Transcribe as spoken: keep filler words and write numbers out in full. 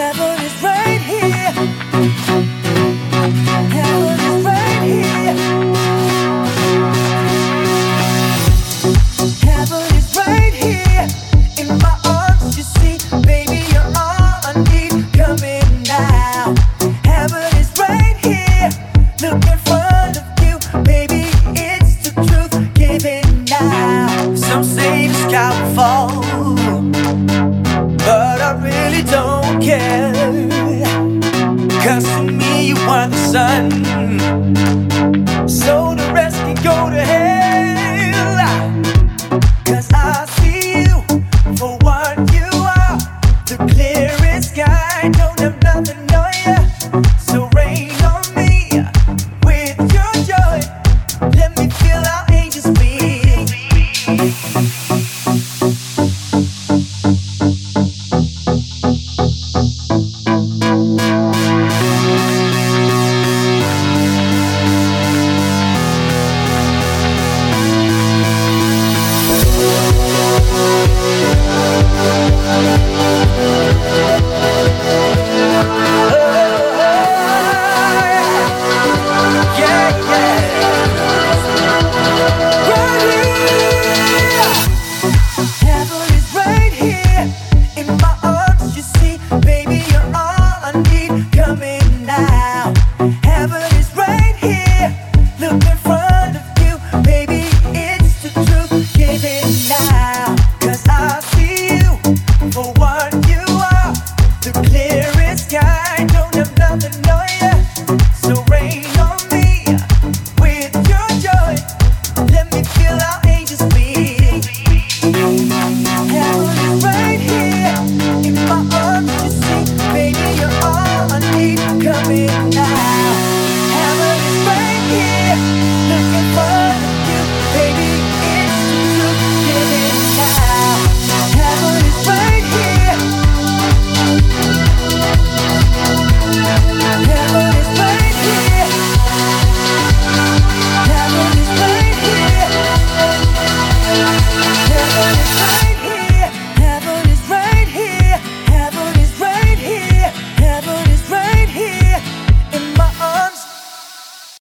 Heaven is right here. Heaven is right here. Heaven is right here. In my arms, you see, baby, you're all I need. Coming now. Heaven is right here. Look in front of you, baby, it's the truth. Giving now. Some say the sky will fall.